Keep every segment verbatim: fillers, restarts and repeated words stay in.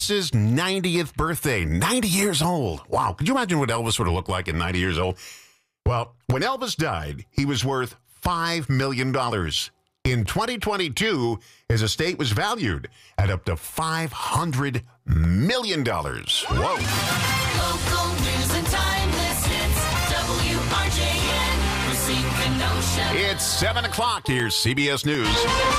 His ninetieth birthday, ninety years old. Wow. Could you imagine what Elvis would have looked like at ninety years old? Well, when Elvis died, he was worth five million dollars. In twenty twenty-two, his estate was valued at up to five hundred million dollars. Whoa. Local news and timeless hits, W R J N, Racine, Kenosha. It's seven o'clock. Here's C B S News.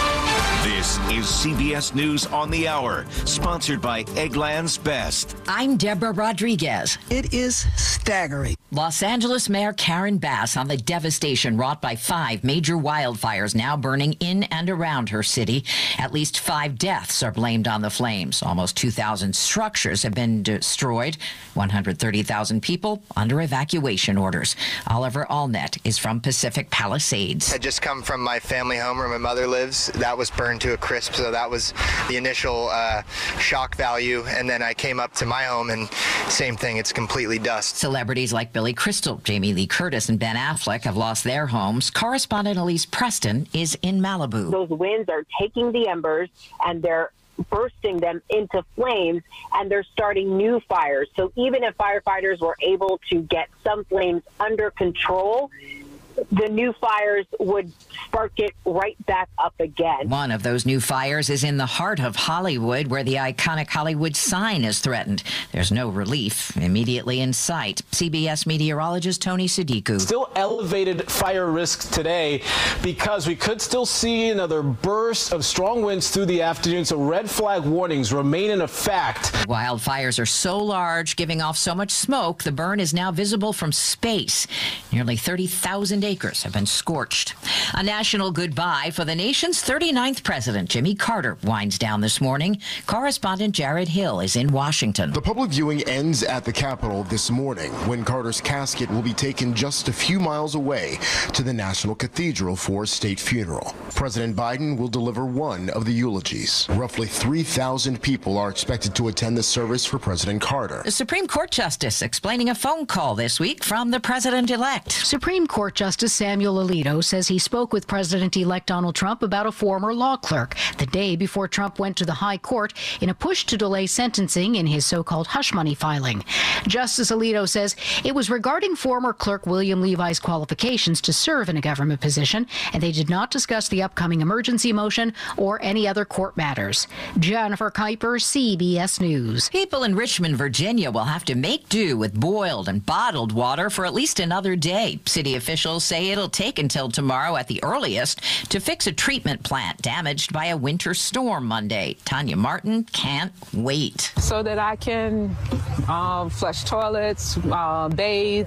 This is C B S News on the Hour, sponsored by Eggland's Best. I'm Deborah Rodriguez. It is staggering. Los Angeles Mayor Karen Bass on the devastation wrought by five major wildfires now burning in and around her city. At least five deaths are blamed on the flames. Almost two thousand structures have been destroyed. one hundred thirty thousand people under evacuation orders. Oliver Allnett is from Pacific Palisades. I just come from my family home where my mother lives. That was burned to a crisp, so that was the initial uh, shock value. And then I came up to my home, and same thing, it's completely dust. Celebrities like Billy Crystal, Jamie Lee Curtis, and Ben Affleck have lost their homes. Correspondent Elise Preston is in Malibu. Those winds are taking the embers and they're bursting them into flames, and they're starting new fires. So even if firefighters were able to get some flames under control, the new fires would spark it right back up again. One of those new fires is in the heart of Hollywood, where the iconic Hollywood sign is threatened. There's no relief immediately in sight. C B S meteorologist Tony Sadiku. Still elevated fire risks today because we could still see another burst of strong winds through the afternoon, so red flag warnings remain in effect. Wildfires are so large, giving off so much smoke, the burn is now visible from space. Nearly thirty thousand acres have been scorched. A national goodbye for the nation's thirty-ninth president, Jimmy Carter, winds down this morning. Correspondent Jared Hill is in Washington. The public viewing ends at the Capitol this morning, when Carter's casket will be taken just a few miles away to the National Cathedral for a state funeral. President Biden will deliver one of the eulogies. Roughly three thousand people are expected to attend the service for President Carter. The Supreme Court Justice explaining a phone call this week from the president-elect. Supreme Court Justice Samuel Alito says he spoke with President-elect Donald Trump about a former law clerk the day before Trump went to the high court in a push to delay sentencing in his so-called hush money filing. Justice Alito says it was regarding former clerk William Levi's qualifications to serve in a government position, and they did not discuss the upcoming emergency motion or any other court matters. Jennifer Kuiper, C B S News. People in Richmond, Virginia will have to make do with boiled and bottled water for at least another day. City officials say it'll take until tomorrow at the earliest to fix a treatment plant damaged by a winter storm Monday. Tanya Martin can't wait. So that I can um, flush toilets, uh, bathe,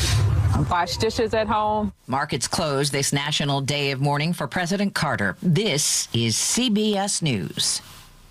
wash dishes at home. Markets closed this National Day of Mourning for President Carter. This is C B S News.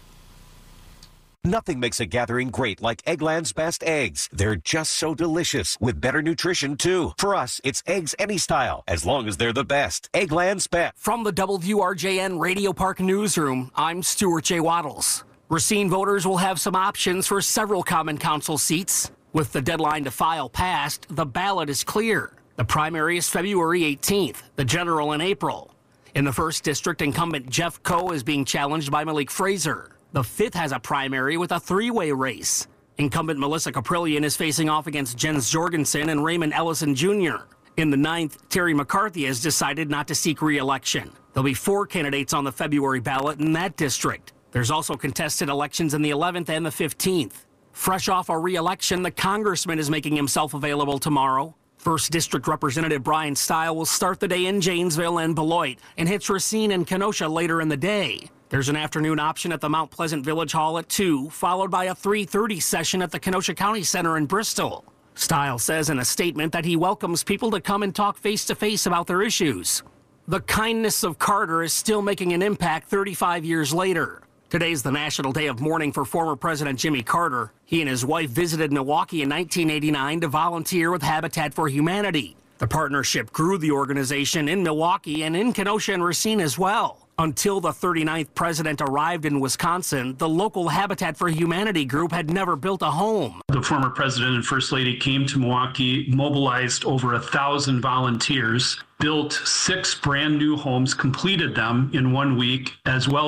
Nothing makes a gathering great like Eggland's Best eggs. They're just so delicious, with better nutrition, too. For us, it's eggs any style, as long as they're the best. Eggland's Best. From the W R J N Radio Park Newsroom, I'm Stuart J. Waddles. Racine voters will have some options for several Common Council seats. With the deadline to file passed, the ballot is clear. The primary is February eighteenth, the general in April. In the first district, incumbent Jeff Coe is being challenged by Malik Fraser. The fifth has a primary with a three-way race. Incumbent Melissa Caprillion is facing off against Jens Jorgensen and Raymond Ellison Junior In the ninth, Terry McCarthy has decided not to seek re-election. There'll be four candidates on the February ballot in that district. There's also contested elections in the eleventh and the fifteenth. Fresh off a re-election, the congressman is making himself available tomorrow. First District Representative Brian Stile will start the day in Janesville and Beloit and hits Racine and Kenosha later in the day. There's an afternoon option at the Mount Pleasant Village Hall at two, followed by a three thirty session at the Kenosha County Center in Bristol. Stile says in a statement that he welcomes people to come and talk face-to-face about their issues. The kindness of Carter is still making an impact thirty-five years later. Today's the National Day of Mourning for former President Jimmy Carter. He and his wife visited Milwaukee in nineteen eighty-nine to volunteer with Habitat for Humanity. The partnership grew the organization in Milwaukee and in Kenosha and Racine as well. Until the thirty-ninth president arrived in Wisconsin, the local Habitat for Humanity group had never built a home. The former president and first lady came to Milwaukee, mobilized over a thousand volunteers, built six brand new homes, completed them in one week, as well as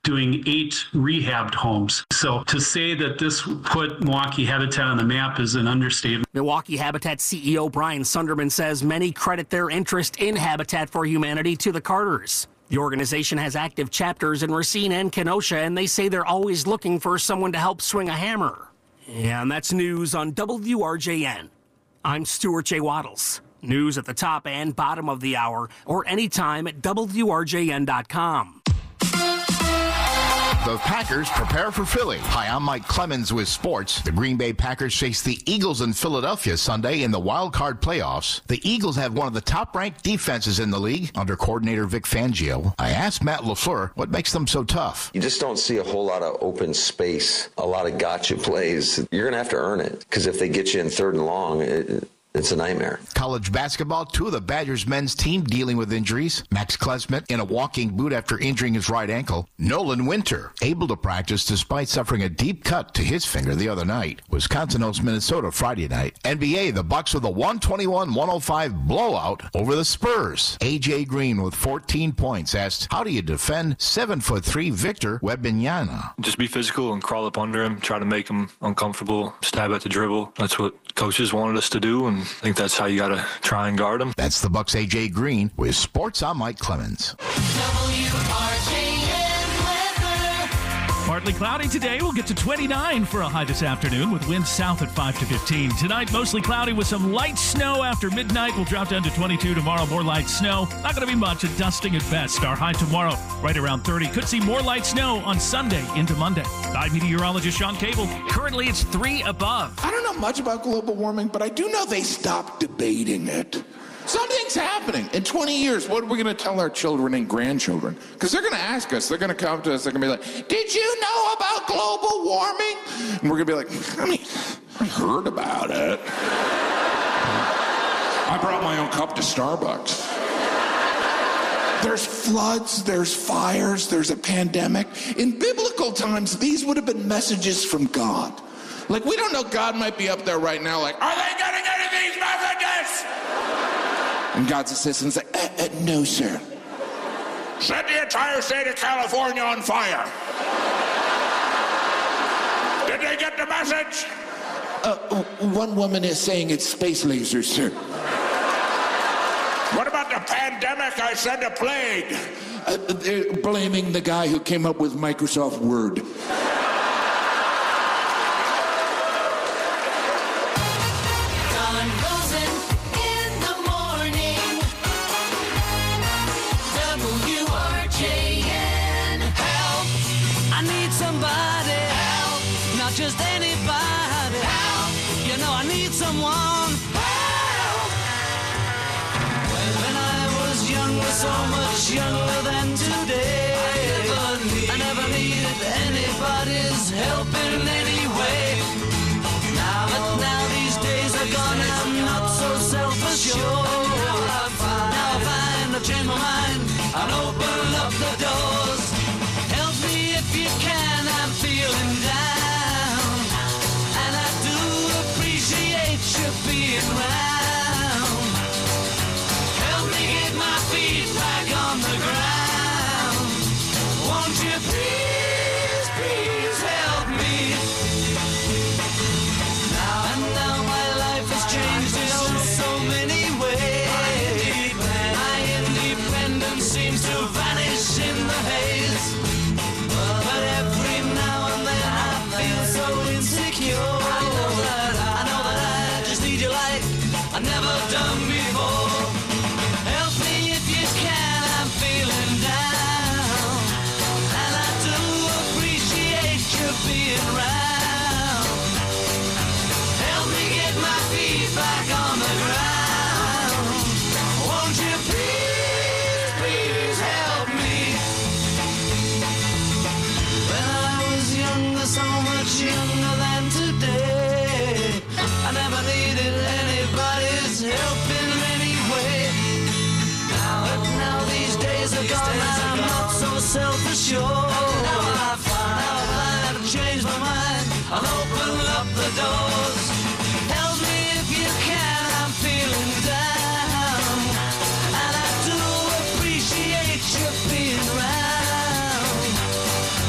doing eight rehabbed homes. So to say that this put Milwaukee Habitat on the map is an understatement. Milwaukee Habitat C E O Brian Sunderman says many credit their interest in Habitat for Humanity to the Carters. The organization has active chapters in Racine and Kenosha, and they say they're always looking for someone to help swing a hammer. And that's news on W R J N. I'm Stuart J. Waddles. News at the top and bottom of the hour, or anytime at W R J N dot com. The Packers prepare for Philly. Hi, I'm Mike Clemens with sports. The Green Bay Packers face the Eagles in Philadelphia Sunday in the wild card playoffs. The Eagles have one of the top-ranked defenses in the league under coordinator Vic Fangio. I asked Matt LaFleur what makes them so tough. You just don't see a whole lot of open space, a lot of gotcha plays. You're going to have to earn it, because if they get you in third and long, it, it's a nightmare. College basketball, two of the Badgers men's team dealing with injuries. Max Klesmit in a walking boot after injuring his right ankle. Nolan Winter able to practice despite suffering a deep cut to his finger the other night. Wisconsin hosts Minnesota Friday night. N B A, the Bucks with a one twenty-one one oh five blowout over the Spurs. A J Green with fourteen points asked, how do you defend seven foot three Victor Wembanyama? Just be physical and crawl up under him, try to make him uncomfortable, stab at the dribble. That's what coaches wanted us to do, and I think that's how you got to try and guard him. That's the Bucks' A J Green. With sports, I'm Mike Clemens. W R J N weather. Partly cloudy today. We'll get to twenty-nine for a high this afternoon with winds south at five to fifteen. Tonight, mostly cloudy with some light snow after midnight. We'll drop down to twenty-two tomorrow. More light snow. Not going to be much. A dusting at best. Our high tomorrow, right around thirty. Could see more light snow on Sunday into Monday. I'm meteorologist Sean Cable. Currently, it's three above. I don't know much about global warming, but I do know they stopped debating it. Something's happening. In twenty years, what are we going to tell our children and grandchildren? Because they're going to ask us. They're going to come to us. They're going to be like, did you know about global warming? And we're going to be like, I mean, I heard about it. I brought my own cup to Starbucks. There's floods, there's fires, there's a pandemic. In biblical times, these would have been messages from God. Like, we don't know, God might be up there right now like, are they getting any of these messages? And God's assistant's like, uh, uh, no, sir. Set the entire state of California on fire. Did they get the message? Uh, one woman is saying it's space lasers, sir. What about the pandemic? I said a plague. Uh, they're blaming the guy who came up with Microsoft Word. Don Rosen in the morning. W R J N. Help! I need somebody. Help! Not just anybody. Help! You know I need someone. Help! When I was younger, so much younger than today, I never, need, I never needed anybody's help in any way. Now, but now these days are gone, I'm not so self-assured. Now I find I've changed my mind and open up the doors. Help me if you can, I'm feeling down, and I do appreciate you being round. Help me get my feet back on the ground. Won't you please, please help me? Now and now my life has changed in oh so many ways. My independence seems to vanish in the haze. But every now and then I feel so insecure. I know that I, I know that I just need you like I've never done before. Help me if you can, I'm feeling down, and I do appreciate you being round. Help me get my feet back on the ground. Won't you please, please help me? When I was younger, so much younger than today, I never needed anybody's help in any way. Now, but now these days are gone, I'm not so self-assured. Now I find I've changed my mind, I'll open up the doors. Help me if you can, I'm feeling down, and I do appreciate you being round.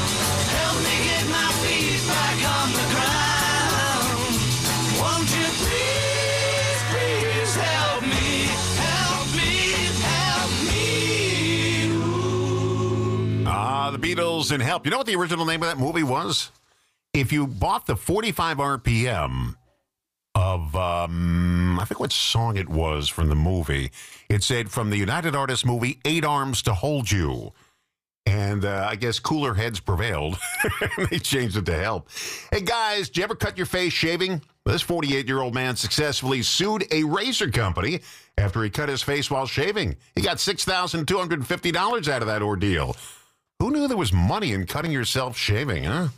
Beatles and Help. You know what the original name of that movie was? If you bought the forty-five R P M of, um, I think what song it was from the movie, it said from the United Artists movie, Eight Arms to Hold You. And uh, I guess cooler heads prevailed. They changed it to Help. Hey, guys, did you ever cut your face shaving? This forty-eight-year-old man successfully sued a razor company after he cut his face while shaving. He got six thousand two hundred fifty dollars out of that ordeal. Who knew there was money in cutting yourself shaving, huh?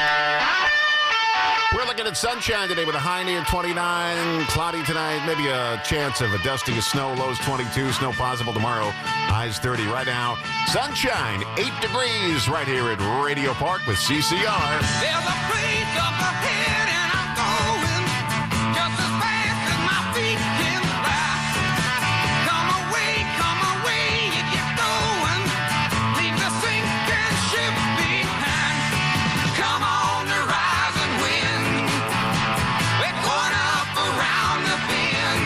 We're looking at sunshine today with a high near twenty-nine. Cloudy tonight, maybe a chance of a dusting of snow. Lows twenty-two, snow possible tomorrow. Highs thirty right now. Sunshine, eight degrees right here at Radio Park with C C R. There's a place up ahead and I'm going just as fast as my feet can fly. Come away, come away, you get going. Leave the sinking ship behind. Come on the rising wind. We're going up around the bend.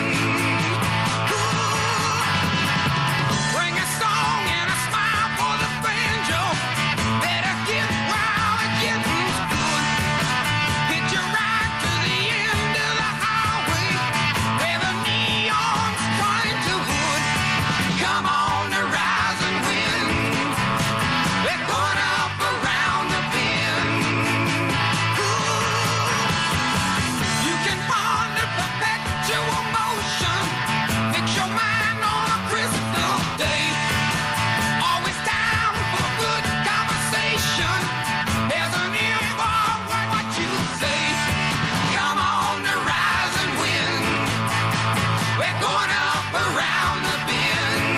Ooh. Bring a song and a smile for the banjo. Better get wild and get loose good. Hit your ride to the end of the highway where the neon's trying to hood. Come on the rising wind. We're going up around the bend. You can ponder perpetual motion. Fix your mind on a crystal day. Always down for good conversation. There's an involved in what you say. Come on the rising wind. We're going up around the bend.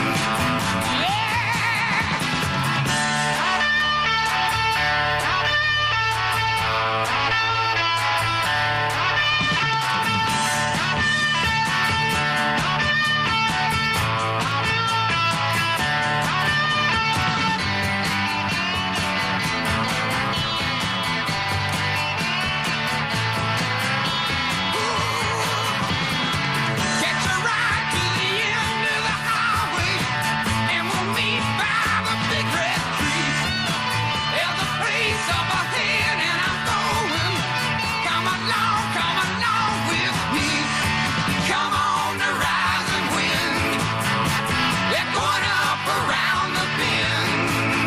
Catch a ride to the end of the highway, and we'll meet by the big red tree. There's a place up ahead, and I'm going. Come along, come along with me. Come on the rising wind. We're going up around the bend.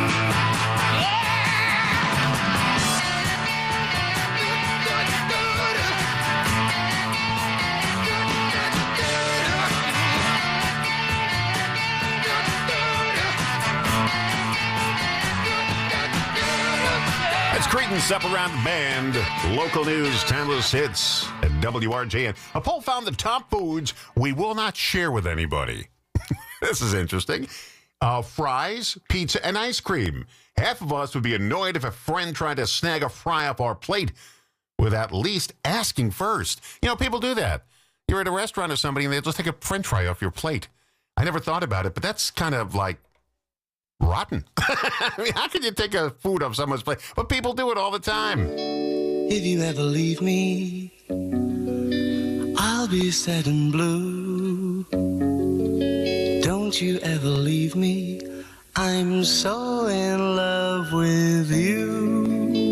It's Creedence Up Around the Band. Local news, timeless hits at W R J N. A poll found the top foods we will not share with anybody. This is interesting. Uh, fries, pizza, and ice cream. Half of us would be annoyed if a friend tried to snag a fry off our plate with at least asking first. You know, people do that. You're at a restaurant or somebody and they just take a french fry off your plate. I never thought about it, but that's kind of like rotten. I mean, how can you take a food off someone's plate? But people do it all the time. If you ever leave me, I'll be sad and blue. Don't you ever leave me, I'm so in love with you.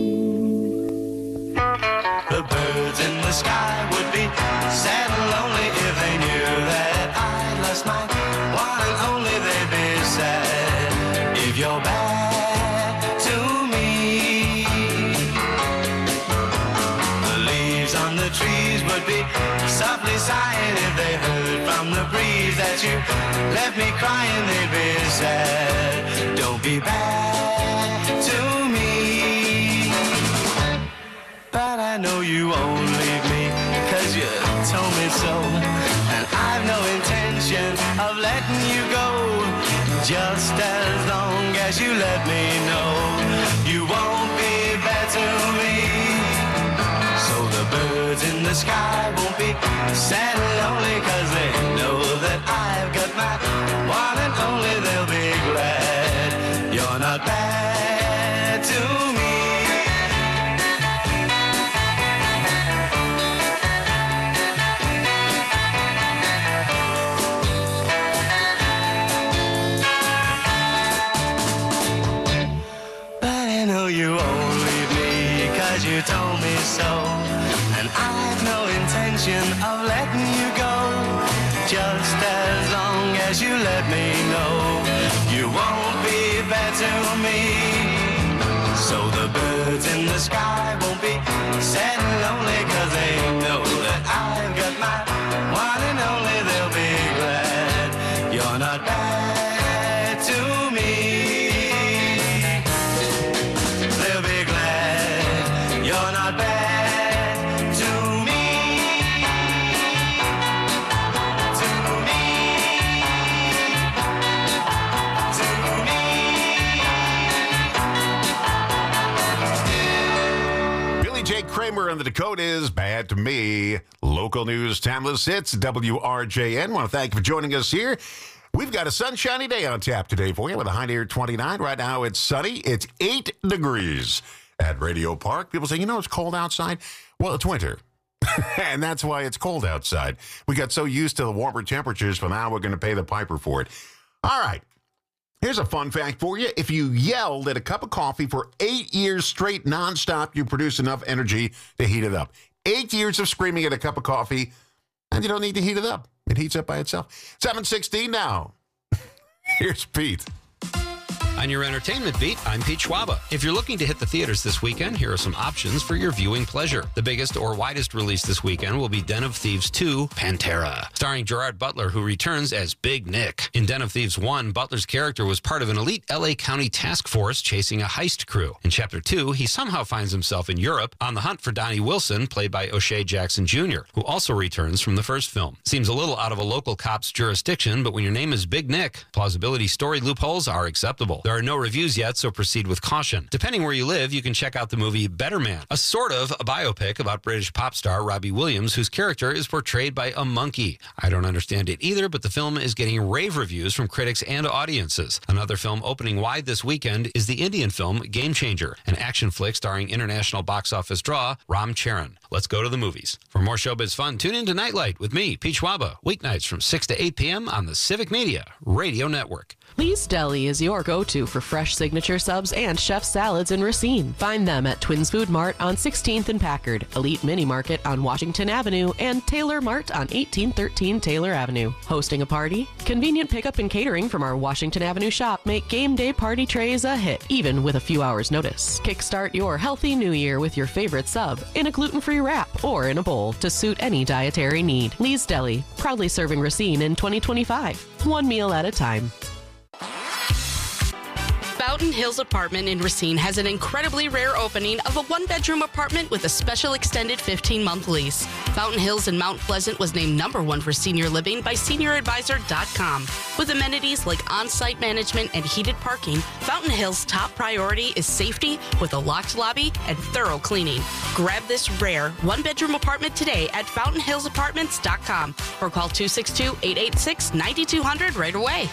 The birds in the sky would be sad and lonely if they knew that I lost my one and only. They'd be sad if you're back to me. The leaves on the trees would be softly sighing if they heard from the breeze that you left me crying. They'd be sad. Don't be bad to me. But I know you won't leave me, cause you told me so. And I've no intention of letting you go, just as long as you let me know you won't be bad to me. So the birds in the sky won't be sad and lonely, cause they know that I've got my one and only. They'll be glad you're not bad to me. me so. And I've no intention of letting you go, just as long as you let me know you won't be bad to me. So the birds in the sky won't be sad and lonely, 'cause they know that I've got my one and only. They'll be glad you're not bad to me. They'll be glad you're not bad to me. To me. To me. Billy J. Kramer and the Dakotas, Bad to Me. Local news, timeless hits, W R J N. Want to thank you for joining us here. We've got a sunshiny day on tap today for you with a high near twenty-nine. Right now it's sunny. It's eight degrees at Radio Park. People say, you know, it's cold outside. Well, it's winter. And that's why it's cold outside. We got so used to the warmer temperatures, but now we're going to pay the piper for it. All right. Here's a fun fact for you. If you yelled at a cup of coffee for eight years straight nonstop, you produce enough energy to heat it up. Eight years of screaming at a cup of coffee, and you don't need to heat it up. It heats up by itself. seven sixteen now. Here's Pete. On your entertainment beat, I'm Pete Schwaba. If you're looking to hit the theaters this weekend, here are some options for your viewing pleasure. The biggest or widest release this weekend will be Den of Thieves two, Pantera, starring Gerard Butler, who returns as Big Nick. In Den of Thieves one, Butler's character was part of an elite L A County task force chasing a heist crew. In Chapter two, he somehow finds himself in Europe on the hunt for Donnie Wilson, played by O'Shea Jackson Junior, who also returns from the first film. Seems a little out of a local cop's jurisdiction, but when your name is Big Nick, plausibility story loopholes are acceptable. There are no reviews yet, so proceed with caution. Depending where you live, you can check out the movie Better Man, a sort of a biopic about British pop star Robbie Williams, whose character is portrayed by a monkey. I don't understand it either, but the film is getting rave reviews from critics and audiences. Another film opening wide this weekend is the Indian film Game Changer, an action flick starring international box office draw Ram Charan. Let's go to the movies. For more showbiz fun, tune in to Nightlight with me, Pete Schwaba, weeknights from six to eight p.m. on the Civic Media Radio Network. Lee's Deli is your go-to for fresh signature subs and chef salads in Racine. Find them at Twins Food Mart on sixteenth and Packard, Elite Mini Market on Washington Avenue, and Taylor Mart on eighteen thirteen Taylor Avenue. Hosting a party? Convenient pickup and catering from our Washington Avenue shop make game day party trays a hit, even with a few hours' notice. Kickstart your healthy new year with your favorite sub in a gluten-free wrap or in a bowl to suit any dietary need. Lee's Deli, proudly serving Racine in twenty twenty-five. One meal at a time. Fountain Hills Apartment in Racine has an incredibly rare opening of a one-bedroom apartment with a special extended fifteen-month lease. Fountain Hills in Mount Pleasant was named number one for senior living by senior advisor dot com. With amenities like on-site management and heated parking, Fountain Hills' top priority is safety with a locked lobby and thorough cleaning. Grab this rare one-bedroom apartment today at fountain hills apartments dot com or call two six two, eight eight six, nine two zero zero right away.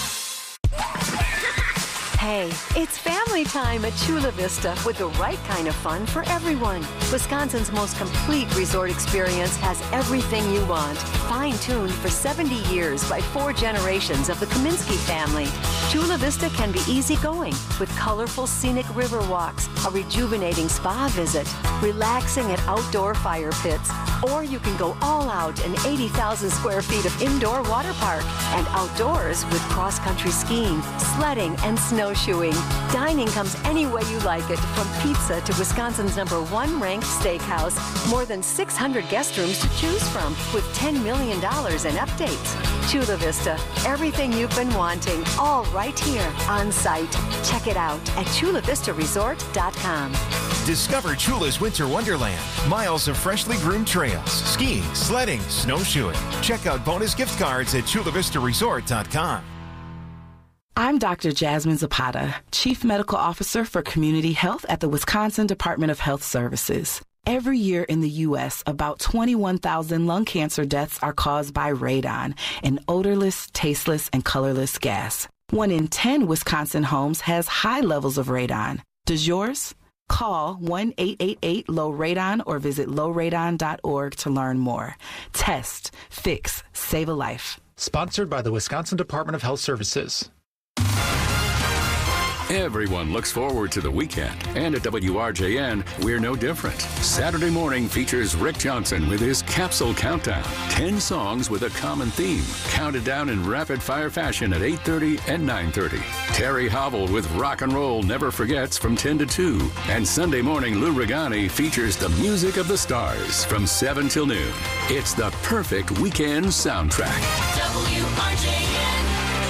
Hey, it's family time at Chula Vista with the right kind of fun for everyone. Wisconsin's most complete resort experience has everything you want. Fine-tuned for seventy years by four generations of the Kaminsky family. Chula Vista can be easygoing with colorful scenic river walks, a rejuvenating spa visit, relaxing at outdoor fire pits, or you can go all out in eighty thousand square feet of indoor water park and outdoors with cross-country skiing, sledding, and snowshoeing. Dining comes any way you like it, from pizza to Wisconsin's number one ranked steakhouse. More than six hundred guest rooms to choose from with ten million dollars in updates. Chula Vista, everything you've been wanting, all right here on site. Check it out at chula vista resort dot com. Discover Chula's Winter Wonderland. Miles of freshly groomed trails, skiing, sledding, snowshoeing. Check out bonus gift cards at chula vista resort dot com. I'm Doctor Jasmine Zapata, Chief Medical Officer for Community Health at the Wisconsin Department of Health Services. Every year in the U S, about twenty-one thousand lung cancer deaths are caused by radon, an odorless, tasteless, and colorless gas. One in ten Wisconsin homes has high levels of radon. Does yours? Call one eight eight eight low radon or visit low radon dot org to learn more. Test, fix, save a life. Sponsored by the Wisconsin Department of Health Services. Everyone looks forward to the weekend, and at W R J N, we're no different. Saturday morning features Rick Johnson with his Capsule Countdown. Ten songs with a common theme, counted down in rapid-fire fashion at eight thirty and nine thirty. Terry Hobble with Rock and Roll Never Forgets from ten to two. And Sunday morning, Lou Regani features the music of the stars from seven till noon. It's the perfect weekend soundtrack. W R J N.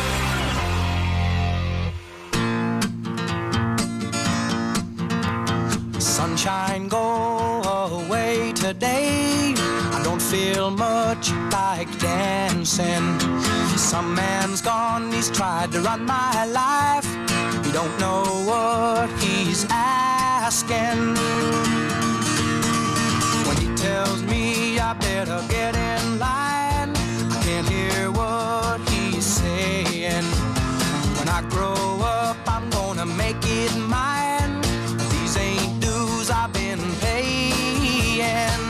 Sunshine, go away today. I don't feel much like dancing. Some man's gone, he's tried to run my life. He don't know what he's asking. When he tells me I better get in line, I can't hear what he's saying. When I grow up, I'm gonna make it mine. These ain't dues I've been paying.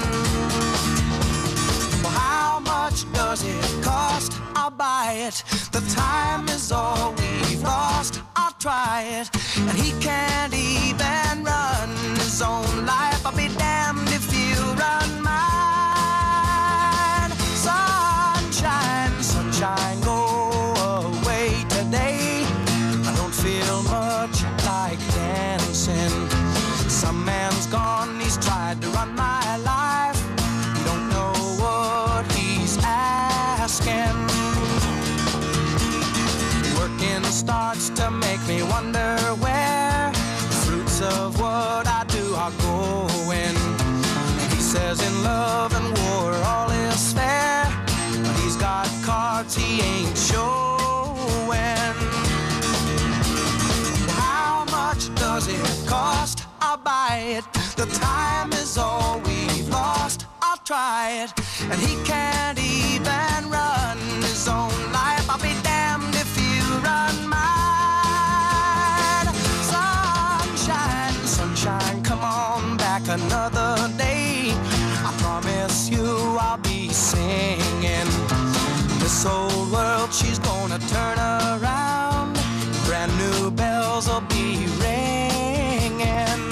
Well, how much does it cost? I'll buy it. The time is all we've lost. I'll try it. And he can't even run his own life. I'll be damned if you run mine. Sunshine, sunshine, go away today. I don't feel much like dancing. Some man's gone, he's tried to run my life. You don't know what he's asking. Working starts to make me wonder where the fruits of what I do are going. He says in love and war all is fair, but he's got cards he ain't showing. How much does it cost? I'll buy it. The time is all we've lost. I'll try it. And he can't even run his own life. I'll be damned if you run mine. Sunshine, sunshine, come on back another day. I promise you I'll be singing. This old world, she's gonna turn around. Brand new bells will be ringing.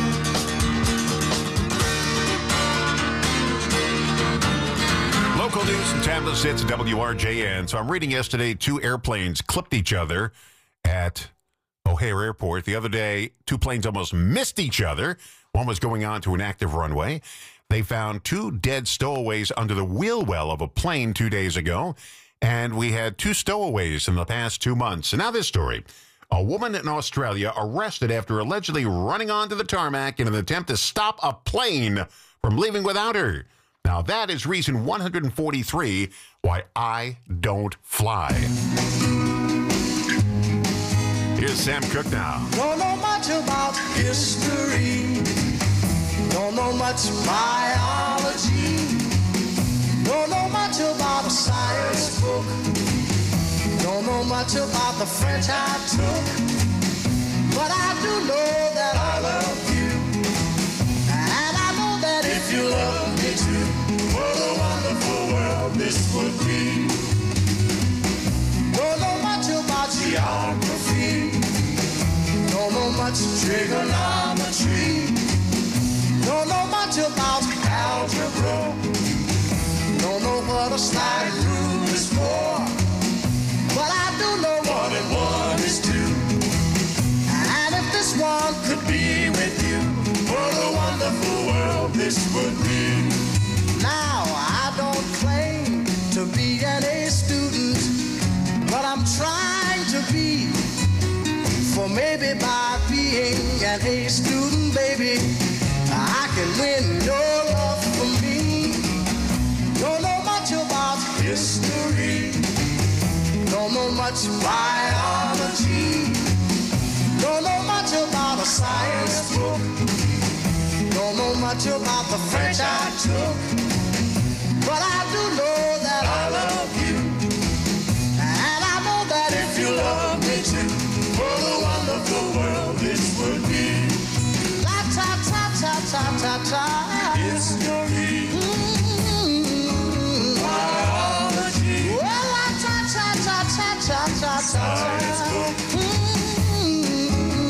Local news and timeless hits at W R J N. So I'm reading yesterday, two airplanes clipped each other at O'Hare Airport. The other day, two planes almost missed each other. One was going on to an active runway. They found two dead stowaways under the wheel well of a plane two days ago. And we had two stowaways in the past two months. And now this story. A woman in Australia arrested after allegedly running onto the tarmac in an attempt to stop a plane from leaving without her. Now, that is reason one hundred forty-three why I don't fly. Here's Sam Cooke now. Don't know much about history. Don't know much biology. Don't know much about a science book. Don't know much about the French I took. But I do know that I love you. And I know that if you love me too, what a wonderful world this would be. Don't know much about geography. Don't know much trigonometry. Don't know much about algebra. Don't know what a slide rule is for. But I do know one and one is two. And if this one could be with you, what a wonderful world this would be. Now, I don't claim to be an A student, but I'm trying to be. For maybe by being an A student, baby, I can win your love for me. Don't know much about history. Don't know much biology. Don't know much about a science book. Don't know much about the French I took. But I do know that I love you. And I know that if you love me too, what a wonderful world this would be. La ta ta ta ta ta ta. History. Mm-hmm. Biology. Well, la ta ta ta ta ta ta ta. Science book. Mm-hmm.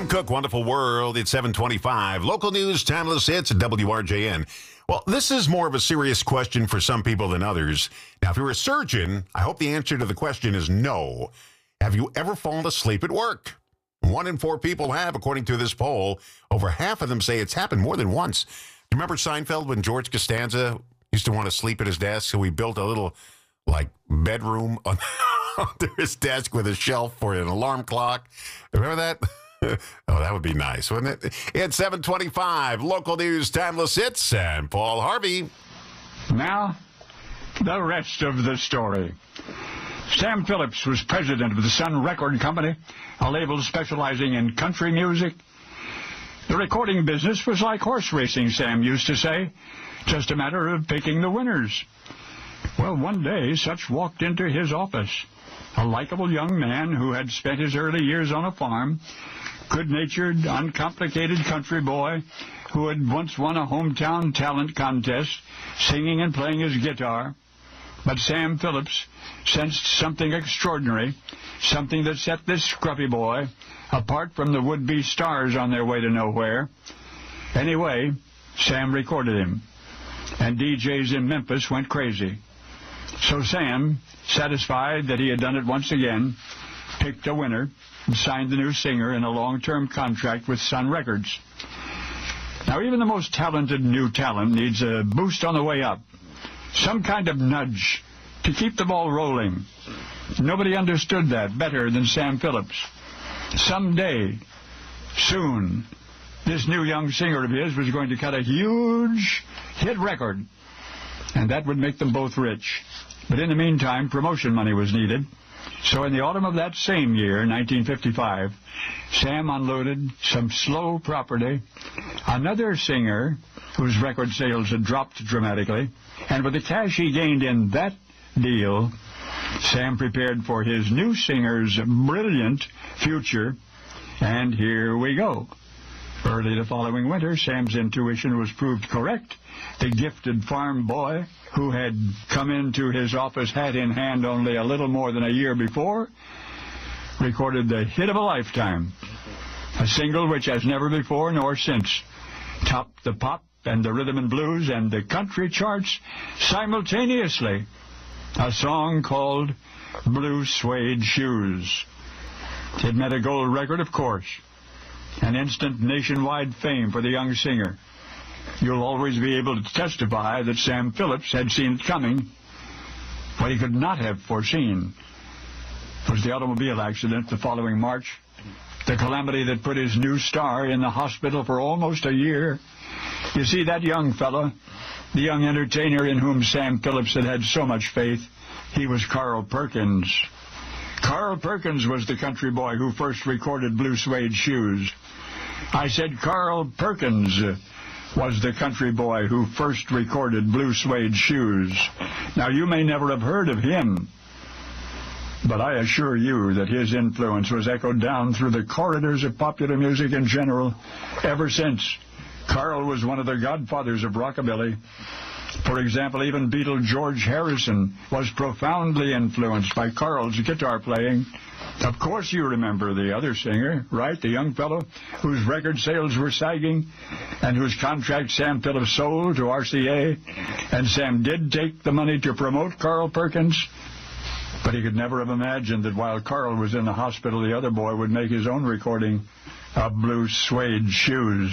Cook, Wonderful World. It's seven twenty-five. Local news, timeless hits at W R J N. Well, this is more of a serious question for some people than others. Now, if you're a surgeon, I hope the answer to the question is no. Have you ever fallen asleep at work? One in four people have, according to this poll. Over half of them say it's happened more than once. Do you remember Seinfeld when George Costanza used to want to sleep at his desk? So he built a little, like, bedroom on, under his desk with a shelf for an alarm clock. Remember that? Oh, that would be nice, wouldn't it? It's seven twenty-five. Local news, timeless hits, and Paul Harvey. Now, the rest of the story. Sam Phillips was president of the Sun Record Company, a label specializing in country music. The recording business was like horse racing, Sam used to say, just a matter of picking the winners. Well, one day, such walked into his office. A likable young man who had spent his early years on a farm, good-natured, uncomplicated country boy who had once won a hometown talent contest, singing and playing his guitar. But Sam Phillips sensed something extraordinary, something that set this scruffy boy apart from the would-be stars on their way to nowhere. Anyway, Sam recorded him, and D Js in Memphis went crazy. So Sam, satisfied that he had done it once again, picked a winner and signed the new singer in a long-term contract with Sun Records. Now, even the most talented new talent needs a boost on the way up, some kind of nudge to keep the ball rolling. Nobody understood that better than Sam Phillips. Someday, soon, this new young singer of his was going to cut a huge hit record, and that would make them both rich. But in the meantime, promotion money was needed. So in the autumn of that same year, nineteen fifty-five, Sam unloaded some slow property, another singer whose record sales had dropped dramatically, and with the cash he gained in that deal, Sam prepared for his new singer's brilliant future, and here we go. Early the following winter, Sam's intuition was proved correct. The gifted farm boy, who had come into his office hat in hand only a little more than a year before, recorded the hit of a lifetime, a single which has never before nor since topped the pop and the rhythm and blues and the country charts simultaneously, a song called Blue Suede Shoes. It met a gold record, of course, an instant nationwide fame for the young singer. You'll always be able to testify that Sam Phillips had seen it coming. What he could not have foreseen was the automobile accident the following March, the calamity that put his new star in the hospital for almost a year. You see, that young fella, the young entertainer in whom Sam Phillips had had so much faith, he was Carl Perkins. Carl Perkins was the country boy who first recorded Blue Suede Shoes. I said Carl Perkins was the country boy who first recorded Blue Suede Shoes. Now, you may never have heard of him, but I assure you that his influence was echoed down through the corridors of popular music in general ever since. Carl was one of the godfathers of rockabilly. For example, even Beatle George Harrison was profoundly influenced by Carl's guitar playing. Of course you remember the other singer, right? The young fellow whose record sales were sagging and whose contract Sam Phillips sold to R C A. And Sam did take the money to promote Carl Perkins, but he could never have imagined that while Carl was in the hospital, the other boy would make his own recording of Blue Suede Shoes.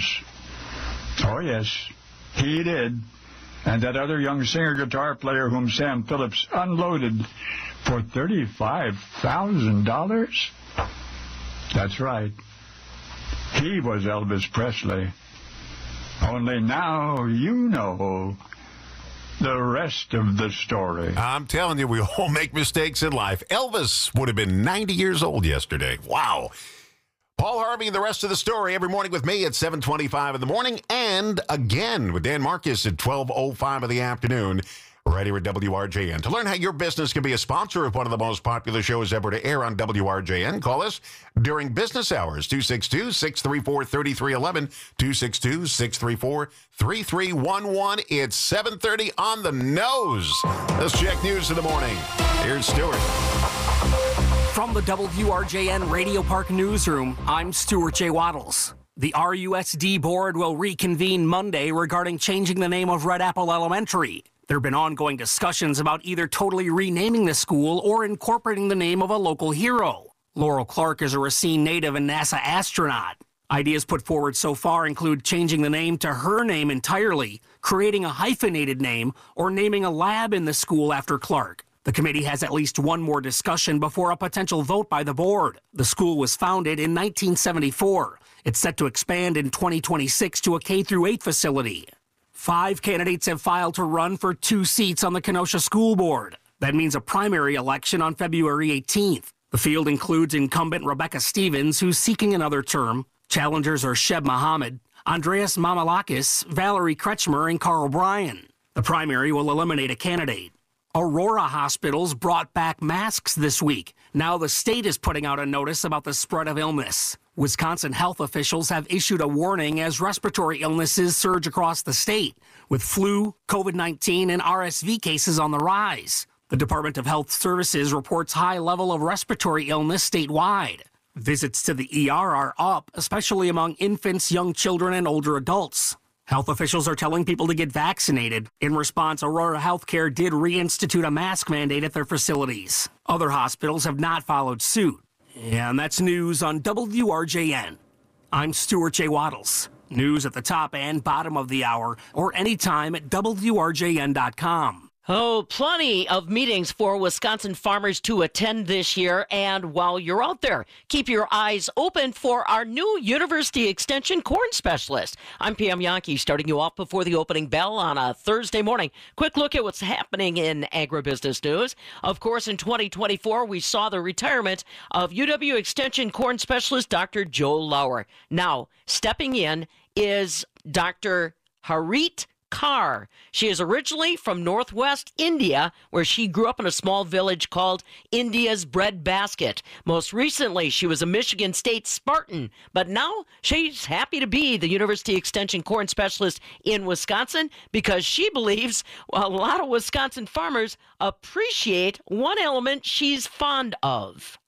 Oh, yes, he did. And that other young singer-guitar player whom Sam Phillips unloaded for thirty-five thousand dollars? That's right. He was Elvis Presley. Only now you know the rest of the story. I'm telling you, we all make mistakes in life. Elvis would have been ninety years old yesterday. Wow. Paul Harvey, the rest of the story, every morning with me at seven twenty-five in the morning, and again with Dan Marcus at twelve oh five in the afternoon, right here at W R J N. To learn how your business can be a sponsor of one of the most popular shows ever to air on W R J N, call us during business hours, two six two, six three four, three three one one, two six two, six three four, three three one one. It's seven thirty on the nose. Let's check news in the morning. Here's Stuart. From the W R J N Radio Park Newsroom, I'm Stuart J. Waddles. The R U S D board will reconvene Monday regarding changing the name of Red Apple Elementary. There have been ongoing discussions about either totally renaming the school or incorporating the name of a local hero. Laurel Clark is a Racine native and NASA astronaut. Ideas put forward so far include changing the name to her name entirely, creating a hyphenated name, or naming a lab in the school after Clark. The committee has at least one more discussion before a potential vote by the board. The school was founded in nineteen seventy-four. It's set to expand in twenty twenty-six to a K through eight facility. Five candidates have filed to run for two seats on the Kenosha School Board. That means a primary election on February eighteenth. The field includes incumbent Rebecca Stevens, who's seeking another term. Challengers are Sheb Muhammad, Andreas Mamalakis, Valerie Kretschmer, and Carl Bryan. The primary will eliminate a candidate. Aurora hospitals brought back masks this week. Now the state is putting out a notice about the spread of illness. Wisconsin health officials have issued a warning as respiratory illnesses surge across the state, with flu, COVID nineteen, and R S V cases on the rise. The Department of Health Services reports high level of respiratory illness statewide. Visits to the E R are up, especially among infants, young children, and older adults. Health officials are telling people to get vaccinated. In response, Aurora Healthcare did reinstitute a mask mandate at their facilities. Other hospitals have not followed suit. And that's news on W R J N. I'm Stuart J. Waddles. News at the top and bottom of the hour, or anytime at W R J N dot com. Oh, plenty of meetings for Wisconsin farmers to attend this year. And while you're out there, keep your eyes open for our new University Extension corn specialist. I'm Pam Yankee, starting you off before the opening bell on a Thursday morning. Quick look at what's happening in agribusiness news. Of course, in twenty twenty-four, we saw the retirement of U W Extension corn specialist Doctor Joe Lauer. Now, stepping in is Doctor Harit Kaur. She is originally from Northwest India, where she grew up in a small village called India's Breadbasket. Most recently, she was a Michigan State Spartan, but now she's happy to be the University Extension corn specialist in Wisconsin because she believes well, a lot of Wisconsin farmers appreciate one element she's fond of.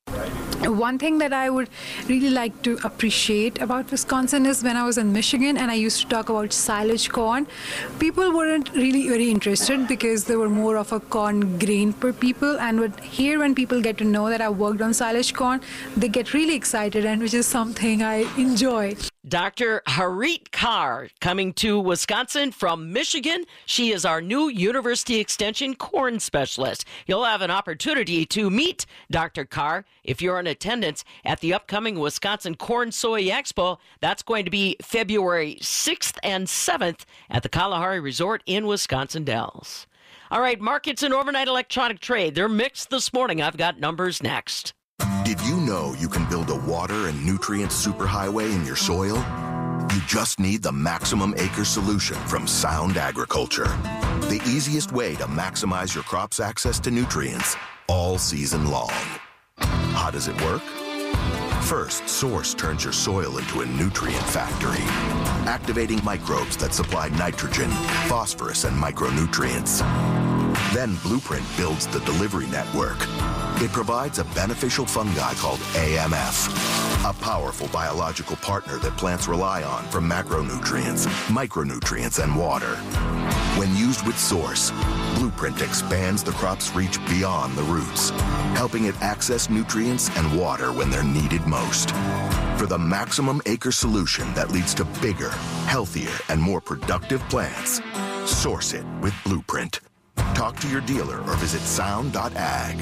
One thing that I would really like to appreciate about Wisconsin is when I was in Michigan and I used to talk about silage corn, people weren't really very interested because they were more of a corn grain per people. And with, here when people get to know that I worked on silage corn, they get really excited, and which is something I enjoy. Doctor Harit Kaur coming to Wisconsin from Michigan. She is our new University Extension corn specialist. You'll have an opportunity to meet Doctor Kaur if you're in attendance at the upcoming Wisconsin Corn Soy Expo. That's going to be February sixth and seventh at the Kalahari Resort in Wisconsin Dells. All right, markets and overnight electronic trade. They're mixed this morning. I've got numbers next. Did you know you can build a water and nutrient superhighway in your soil? You just need the Maximum Acre solution from Sound Agriculture. The easiest way to maximize your crop's access to nutrients all season long. How does it work? First, Source turns your soil into a nutrient factory, activating microbes that supply nitrogen, phosphorus, and micronutrients. Then Blueprint builds the delivery network. It provides a beneficial fungi called A M F, a powerful biological partner that plants rely on for macronutrients, micronutrients, and water. When used with Source, Blueprint expands the crop's reach beyond the roots, helping it access nutrients and water when they're needed most. For the Maximum Acre solution that leads to bigger, healthier, and more productive plants, source it with Blueprint. Talk to your dealer or visit sound dot ag.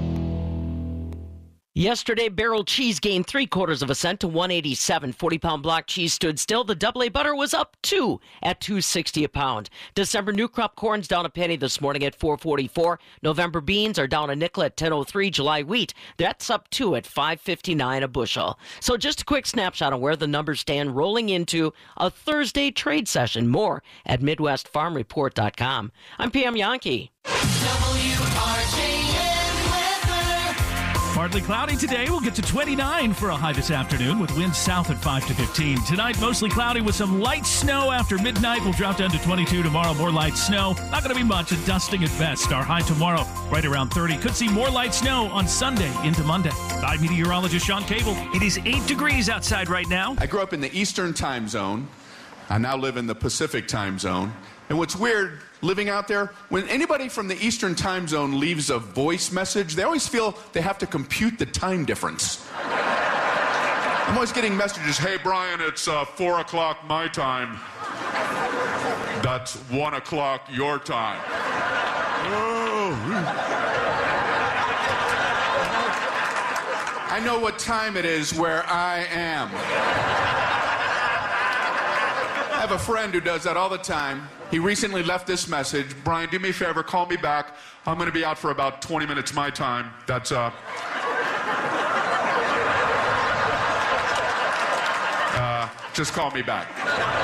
Yesterday, barrel cheese gained three quarters of a cent to one eighty-seven. forty-pound block cheese stood still. The double A butter was up two at two sixty a pound. December new crop corn's down a penny this morning at four forty-four. November beans are down a nickel at ten oh three. July wheat, that's up two at five fifty-nine a bushel. So just a quick snapshot on where the numbers stand rolling into a Thursday trade session. More at Midwest Farm Report dot com. I'm Pam Yankee. W R J N weather. Partly cloudy today. We'll get to twenty-nine for a high this afternoon with winds south at five to fifteen. Tonight, mostly cloudy with some light snow after midnight. We'll drop down to twenty-two tomorrow. More light snow. Not going to be much. A dusting at best. Our high tomorrow right around thirty. Could see more light snow on Sunday into Monday. I'm meteorologist Sean Cable. It is eight degrees outside right now. I grew up in the Eastern time zone. I now live in the Pacific time zone. And what's weird, living out there, when anybody from the Eastern time zone leaves a voice message, they always feel they have to compute the time difference. I'm always getting messages, hey, Brian, it's uh, four o'clock my time. That's one o'clock your time. Oh. I know what time it is where I am. I have a friend who does that all the time. He recently left this message. Brian, do me a favor, call me back. I'm going to be out for about twenty minutes my time. That's, uh... uh, just call me back.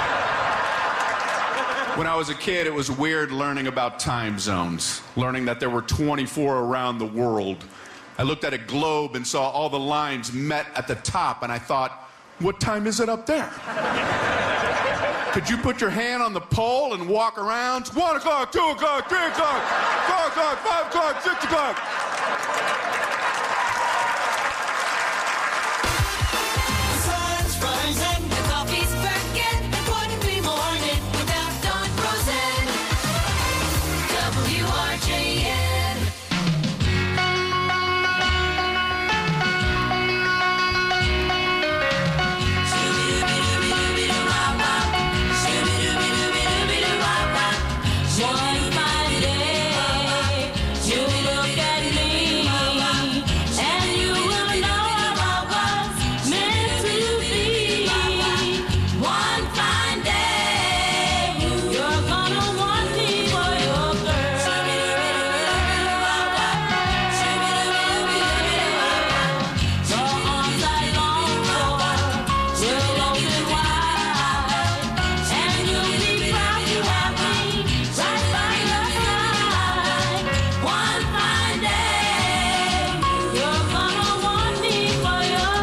When I was a kid, it was weird learning about time zones, learning that there were twenty-four around the world. I looked at a globe and saw all the lines met at the top, and I thought, what time is it up there? Could you put your hand on the pole and walk around? It's one o'clock, two o'clock, three o'clock, four o'clock, five o'clock, six o'clock. The sun's rising, the coffee's perking. It wouldn't be morning without Dawn Frozen. W R J N. One fine day, you look at me, and you will know I was meant to be. One fine day, you're gonna want me for your girl. Your arms are long, will open wide, and you'll be proud to have me right by your side. One fine day, you're gonna want me for your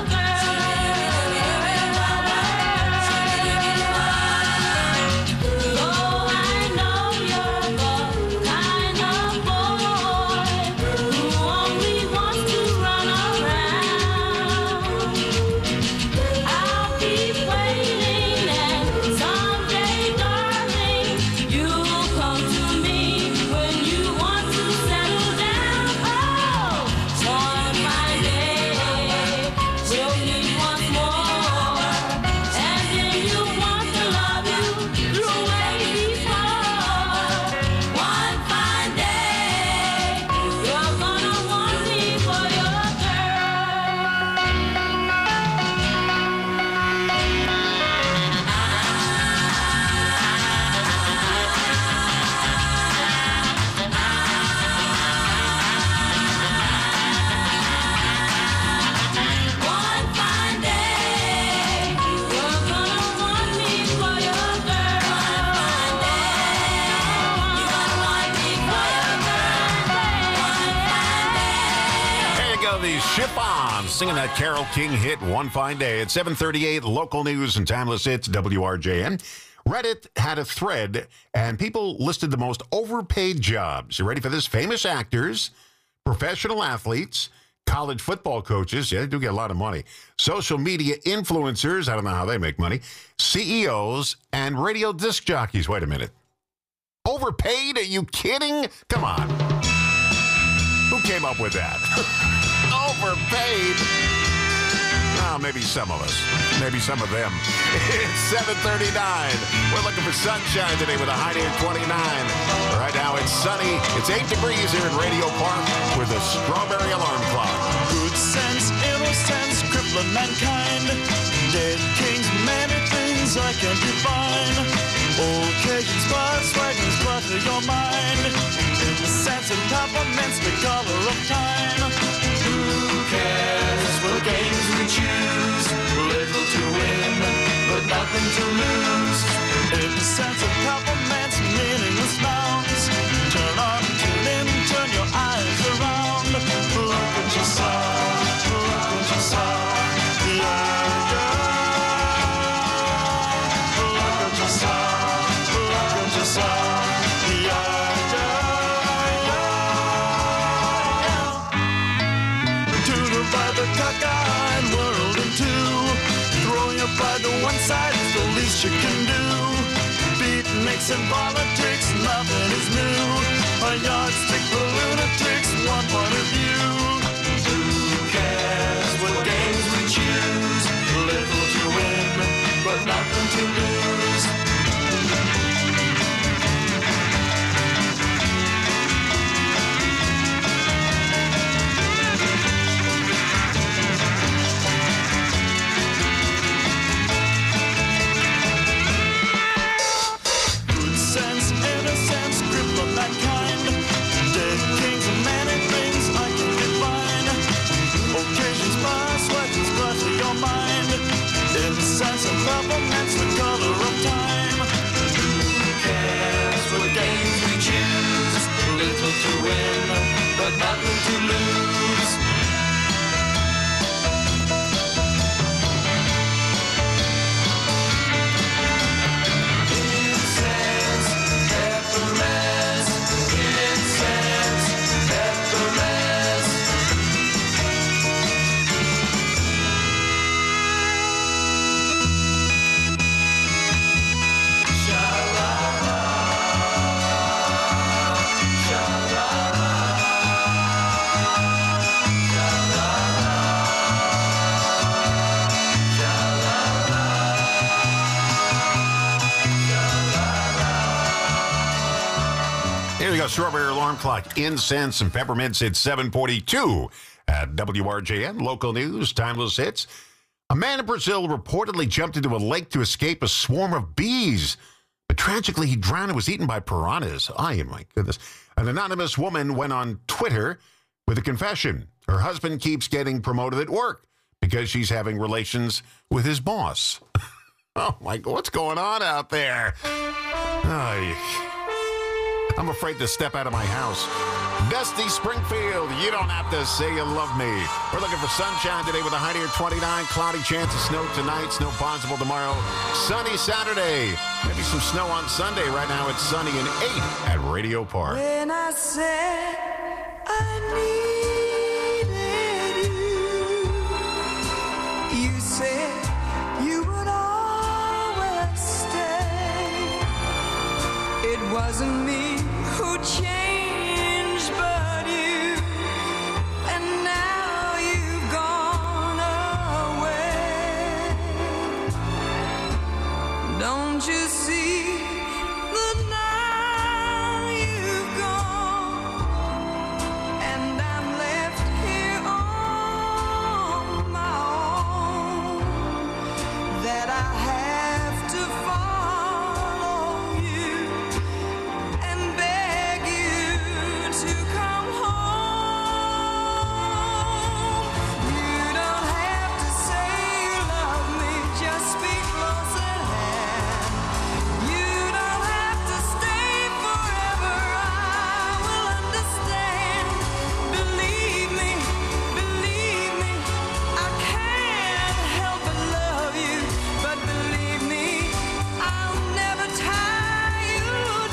girl. Oh, I know you're the kind of boy who only wants to run around. I'll keep waiting, and someday, darling, you'll come to me when you want to settle down. Oh, one fine day, we'll meet once more, and then you want to love you the way before. One fine day, you're gonna want me for your One fine day, you're gonna want me for your girl. One fine day, you're gonna want me for your girl. One fine day. There you go, the Ship-On singing that Carole King hit One Fine Day at seven thirty-eight. Local news and timeless hits, W R J N. Reddit had a thread, and people listed the most overpaid jobs. You ready for this? Famous actors, professional athletes, college football coaches. Yeah, they do get a lot of money. Social media influencers. I don't know how they make money. C E Os and radio disc jockeys. Wait a minute. Overpaid? Are you kidding? Come on. Who came up with that? Overpaid? Oh, maybe some of us. Maybe some of them. It's seven thirty-nine. We're looking for sunshine today with a high near twenty-nine. Right now it's sunny. It's eight degrees here in Radio Park with a strawberry alarm clock. Good sense, innocence, crippling mankind. Dead kings, many things I can define. Occasions, spots, wagons, clutter your mind. Innocence and compliments, the color of time. Who cares what games we choose? Little to win, but nothing to lose. Innocence and compliments, meaningless nouns. Turn on, tune in, turn your eyes around. Look at yourself. suicide is the least you can do. Beatniks and politics, nothing is new. A yardstick for lunatics, one point of view. Who cares what games we choose? Little to win, but nothing to lose. Good sense, innocence, grip of mankind. Dead kings and many things I can define. Occasions pass, weapons clutter your mind. Incense and peppermint's the color of time. Who cares what games we choose? Little to win, but nothing to lose. Incense, peppermints, incense, peppermints. Here you go, Strawberry Alarm Clock, Incense and Peppermints at seven forty-two at W R J N. Local news, timeless hits. A man in Brazil reportedly jumped into a lake to escape a swarm of bees. But tragically, he drowned and was eaten by piranhas. Oh, my goodness. An anonymous woman went on Twitter with a confession. Her husband keeps getting promoted at work because she's having relations with his boss. Oh, my God, what's going on out there? Oh, I'm afraid to step out of my house. Dusty Springfield, you don't have to say you love me. We're looking for sunshine today with a high near twenty-nine. Cloudy, chance of snow tonight. Snow possible tomorrow. Sunny Saturday. Maybe some snow on Sunday. Right now it's sunny and eight at Radio Park. When I said I needed you, you said you would always stay. It wasn't me who changed, but you. And now you've gone away. Don't you see that now you've gone, and I'm left here on my own, that I have to follow you and beg you to come home. You don't have to say you love me, just be close at hand. You don't have to stay forever, I will understand. Believe me, believe me, I can't help but love you. But believe me, I'll never tie you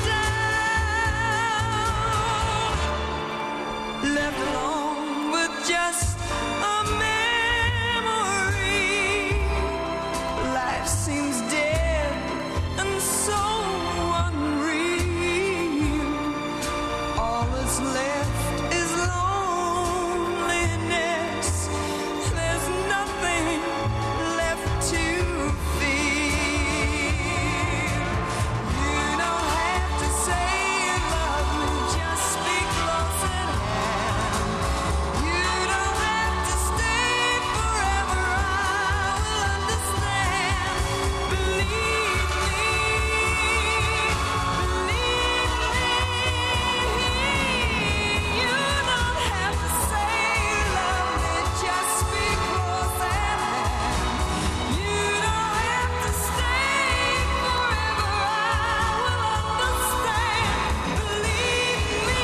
down. Left alone with just a memory. Life seems dead and so unreal. All that's left is loneliness. There's nothing left to feel. You don't have to say you love me, just be close at hand. You don't have to stay forever, I will understand. Believe me, you don't have to say you love me, just be close at hand. You don't have to stay forever, I will understand. Believe me,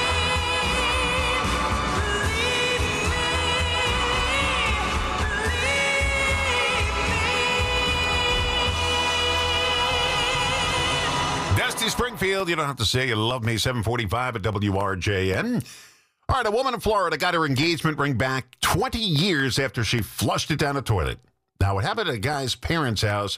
Dusty Springfield, you don't have to say you love me. seven forty-five at W R J N. All right, a woman in Florida got her engagement ring back twenty years after she flushed it down the toilet. Now, it happened at a guy's parents' house.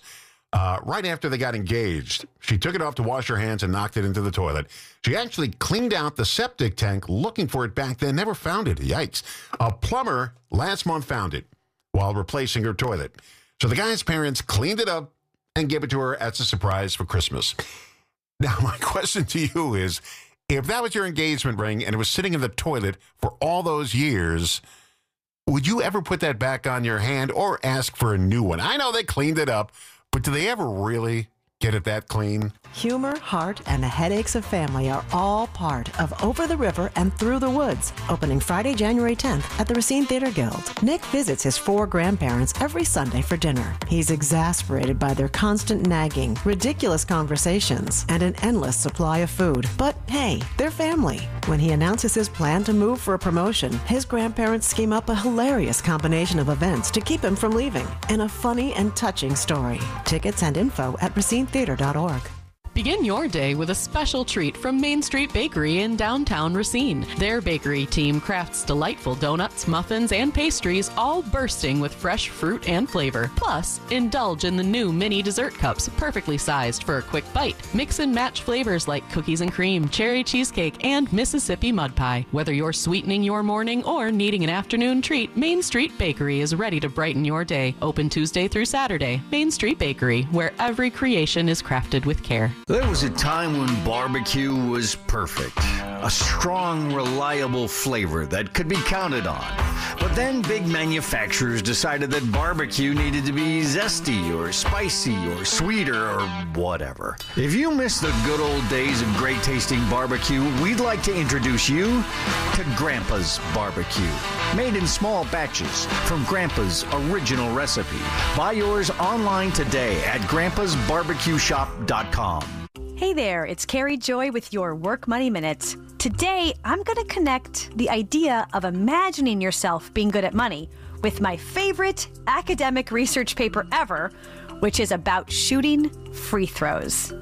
uh, right after they got engaged. She took it off to wash her hands and knocked it into the toilet. She actually cleaned out the septic tank looking for it back then, never found it. Yikes. A plumber last month found it while replacing her toilet. So the guy's parents cleaned it up and gave it to her as a surprise for Christmas. Now, my question to you is, if that was your engagement ring and it was sitting in the toilet for all those years, would you ever put that back on your hand or ask for a new one? I know they cleaned it up, but do they ever really get it that clean? Humor, heart, and the headaches of family are all part of Over the River and Through the Woods, opening Friday, January tenth at the Racine Theater Guild. Nick visits his four grandparents every Sunday for dinner. He's exasperated by their constant nagging, ridiculous conversations, and an endless supply of food. But hey, they're family. When he announces his plan to move for a promotion, his grandparents scheme up a hilarious combination of events to keep him from leaving, and a funny and touching story. Tickets and info at racine theater dot org. Begin your day with a special treat from Main Street Bakery in downtown Racine. Their bakery team crafts delightful donuts, muffins, and pastries, all bursting with fresh fruit and flavor. Plus, indulge in the new mini dessert cups, perfectly sized for a quick bite. Mix and match flavors like cookies and cream, cherry cheesecake, and Mississippi mud pie. Whether you're sweetening your morning or needing an afternoon treat, Main Street Bakery is ready to brighten your day. Open Tuesday through Saturday. Main Street Bakery, where every creation is crafted with care. There was a time when barbecue was perfect. A strong, reliable flavor that could be counted on. But then big manufacturers decided that barbecue needed to be zesty or spicy or sweeter or whatever. If you miss the good old days of great tasting barbecue, we'd like to introduce you to Grandpa's Barbecue. Made in small batches from Grandpa's original recipe. Buy yours online today at grandpas barbecue shop dot com. Hey there, it's Carrie Joy with your Work Money Minute. Today, I'm going to connect the idea of imagining yourself being good at money with my favorite academic research paper ever, which is about shooting free throws.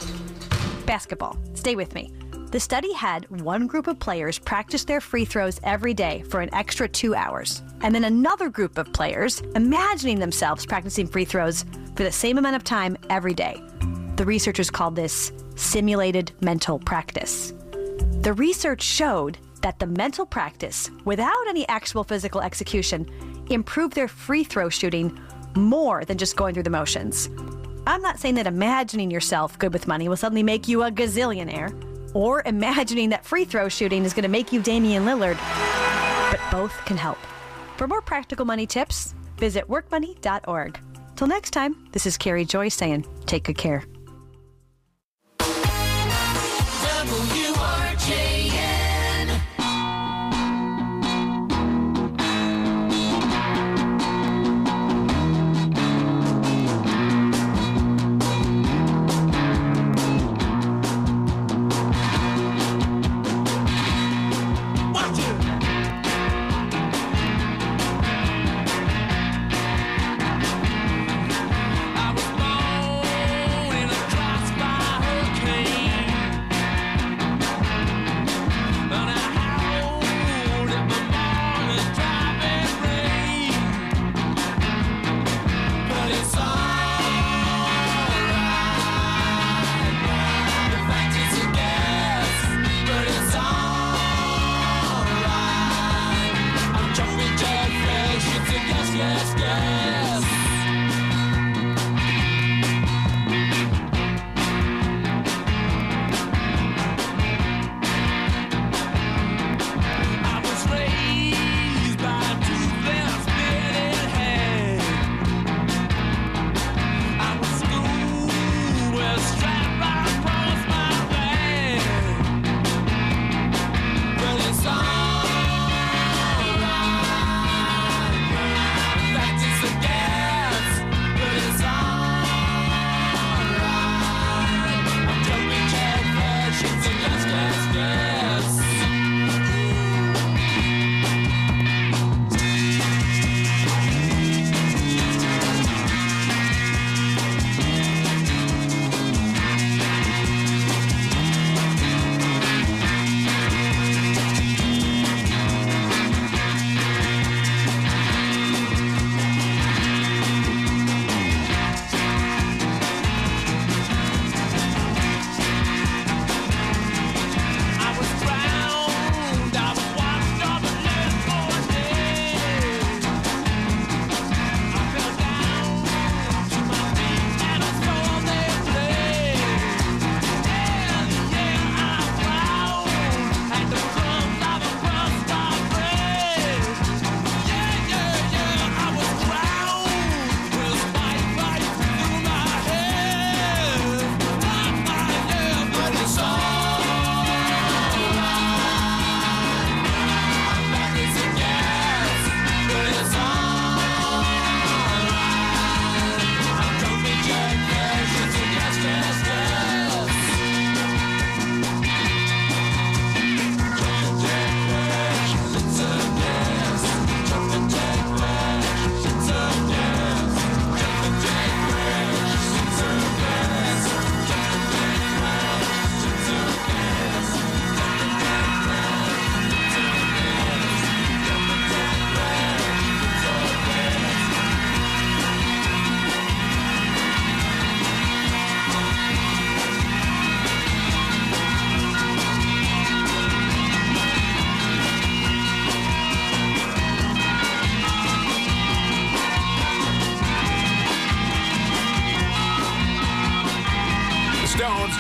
Basketball. Stay with me. The study had one group of players practice their free throws every day for an extra two hours, and then another group of players imagining themselves practicing free throws for the same amount of time every day. The researchers called this simulated mental practice. The research showed that the mental practice, without any actual physical execution, improved their free throw shooting more than just going through the motions. I'm not saying that imagining yourself good with money will suddenly make you a gazillionaire, or imagining that free throw shooting is going to make you Damian Lillard, but both can help. For more practical money tips, visit work money dot org. Till next time, this is Carrie Joy saying, take good care. W R J N. Watch it. I was born in a crossfire hurricane. And I howled at my mom and driving rain. But it's alright. In fact, it's a guess. But it's alright. I'm jumping jack flash. It's a guess, yes, yes. I was raised by a toothless bedhead. I was schooled with a strap across my back. But it's alright. In fact, it's a gas.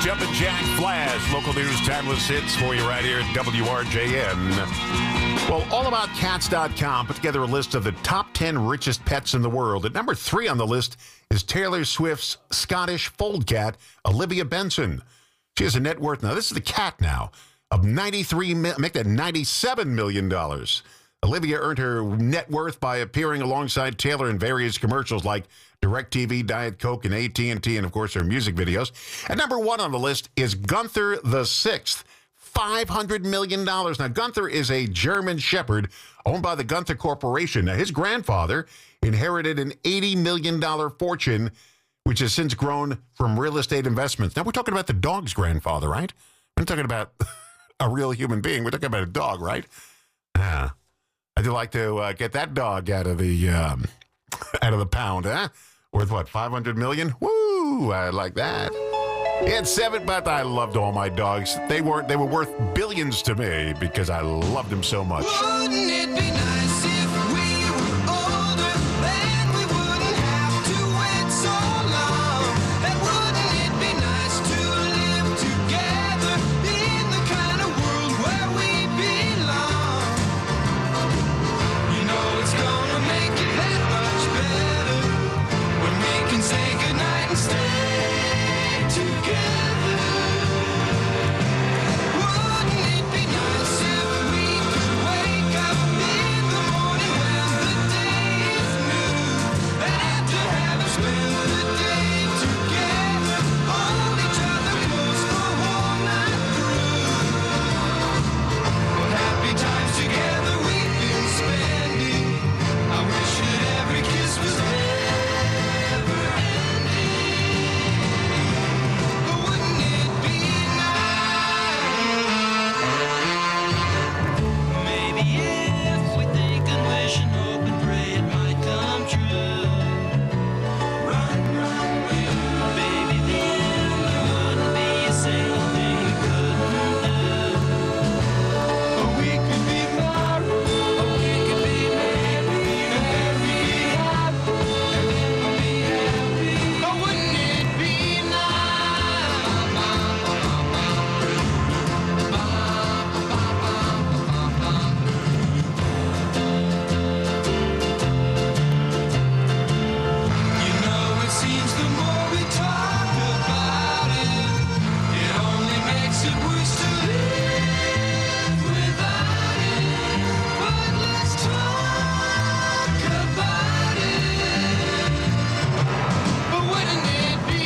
Jumpin' Jack Flash. Local news, timeless hits for you right here at W R J N. Well, all about cats dot com put together a list of the top ten richest pets in the world. At number three on the list is Taylor Swift's Scottish fold cat, Olivia Benson. She has a net worth, now this is the cat now, of ninety-three, make that ninety-seven million dollars. Olivia earned her net worth by appearing alongside Taylor in various commercials like DirecTV, Diet Coke, and A T and T, and of course her music videos. At number one on the list is Gunther the Sixth, five hundred million dollars. Now, Gunther is a German Shepherd owned by the Gunther Corporation. Now, his grandfather inherited an eighty million dollars fortune, which has since grown from real estate investments. Now, we're talking about the dog's grandfather, right? We're not talking about a real human being. We're talking about a dog, right? Yeah. I'd like to uh, get that dog out of the um, out of the pound, huh? Worth what, five hundred million dollars? Woo! I like that. It's seven, but I loved all my dogs. They weren't. They were worth billions to me because I loved them so much. Wouldn't it be nice if we were older? Then we wouldn't have to wait so long. And wouldn't it be nice to live together in the kind of world where we belong? You know it's gonna make it that much better when we can say goodnight and stay together. Wouldn't it be nice if we could wake up in the morning when the day is new? After having spent the day together, hold each other close the whole night through. What happy times together we've been spending. I wish that every kiss was never ending. But wouldn't it be nice? Maybe if we think and wish and hope and pray it might come true. Run, run, run, baby, then there wouldn't be a single thing we couldn't do. Or we could be married, or we could be married, and then be happy, and then we'll be happy. Or wouldn't it be You know, it seems the more we talk about it, it only makes it worse to live without it. But let's talk about it. But wouldn't it be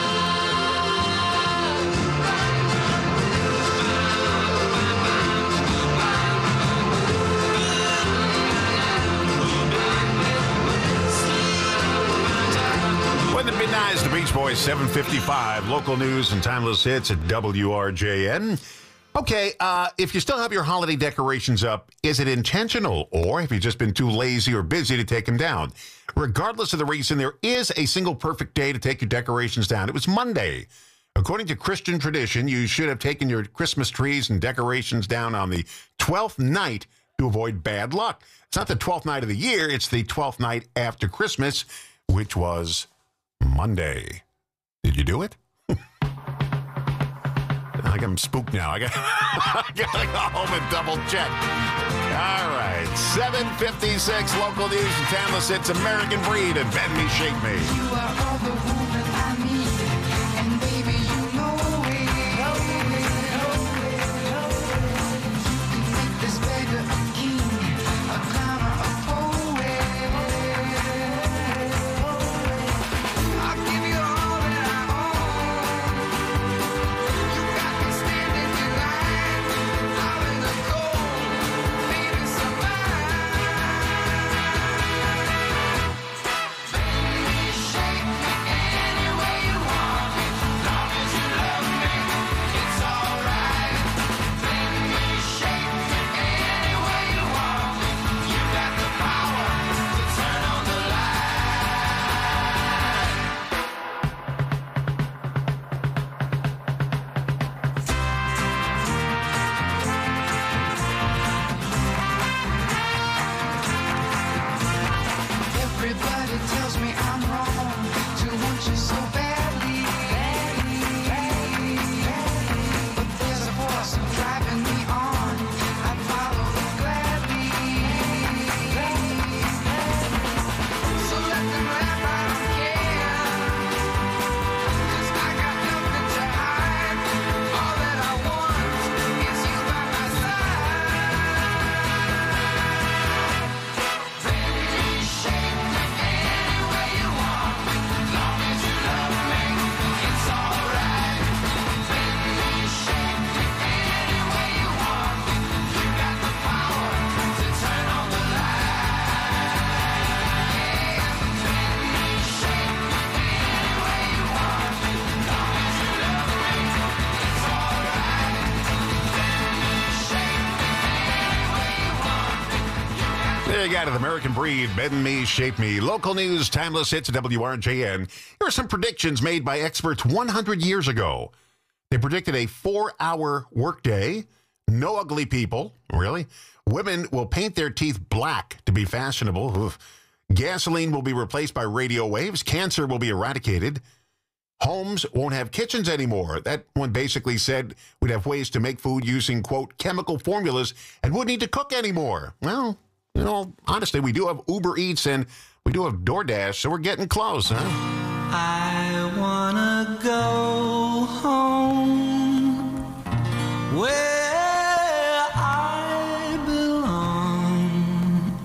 Wouldn't it be nice? The Beach Boys, seven fifty-five. Local news and timeless hits at W R J N. Okay, uh, if you still have your holiday decorations up, is it intentional, or have you just been too lazy or busy to take them down? Regardless of the reason, there is a single perfect day to take your decorations down. It was Monday. According to Christian tradition, you should have taken your Christmas trees and decorations down on the twelfth night to avoid bad luck. It's not the twelfth night of the year, it's the twelfth night after Christmas, which was Monday. Did you do it? I got spooked now. I got I gotta go home and double check. All right, seven fifty-six. Local news and timeless hits. American Breed and Bend Me, Shake Me. You are all the woman I need, and baby, you know it. You make this beggar a king, a clown, a poet. I'll give you all that I own. You got me standing in line, out in the cold, baby, survive. Baby, shake me and There you got it, American Breed, Bend Me, Shape Me. Local news, timeless hits at W R J N. Here are some predictions made by experts one hundred years ago. They predicted a four-hour workday, no ugly people, really. Women will paint their teeth black to be fashionable. Oof. Gasoline will be replaced by radio waves. Cancer will be eradicated. Homes won't have kitchens anymore. That one basically said we'd have ways to make food using, quote, chemical formulas and wouldn't need to cook anymore. Well, you know, honestly, we do have Uber Eats and we do have DoorDash, so we're getting close, huh? I wanna go home where I belong,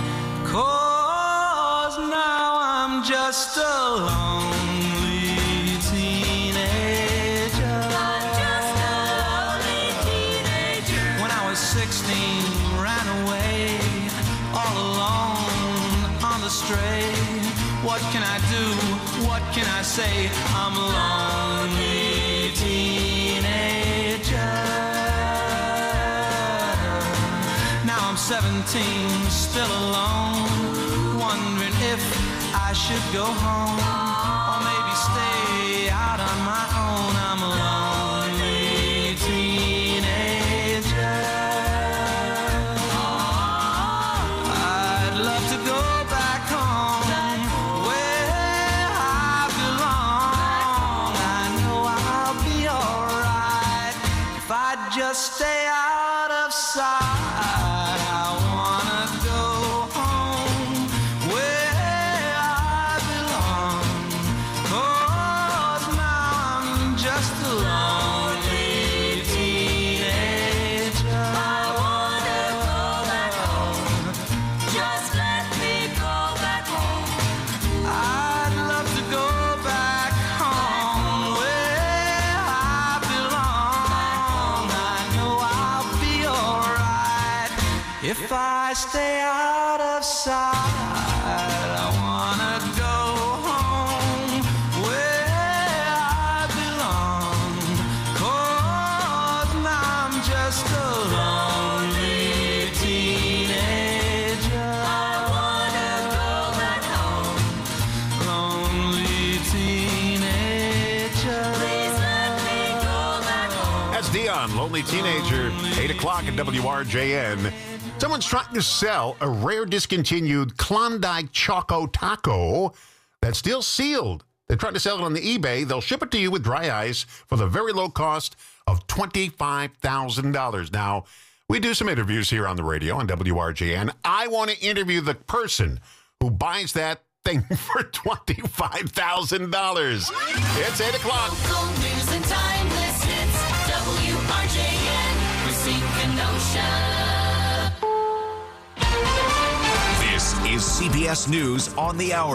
'cause now I'm just a lonely teenager. I'm just a lonely teenager. When I was sixteen, ran away all alone on the stray. What can I do? What can I say? I'm a lonely teenager. Now I'm seventeen, still alone, wondering if I should go home or maybe stay out on my own. I'm a lonely teenager. I'd love to go back home. Just stay out of sight. I wanna go home where I belong, 'cause now I'm just a lonely teenager. I wanna go back home. Just let me go back home. I'd love to go back home where I belong. If I stay out of sight, I wanna go home where I belong, 'cause now I'm just a lonely teenager. I wanna go back home, lonely teenager. Please let me go back home. That's Dion, Lonely Teenager, eight o'clock at W R J N. Someone's trying to sell a rare discontinued Klondike Choco Taco that's still sealed. They're trying to sell it on the eBay. They'll ship it to you with dry ice for the very low cost of twenty-five thousand dollars. Now, we do some interviews here on the radio on W R J N. I want to interview the person who buys that thing for twenty-five thousand dollars. It's eight o'clock. Local news and timeless hits. W R J N, Racine Kenosha. This is C B S News on the Hour.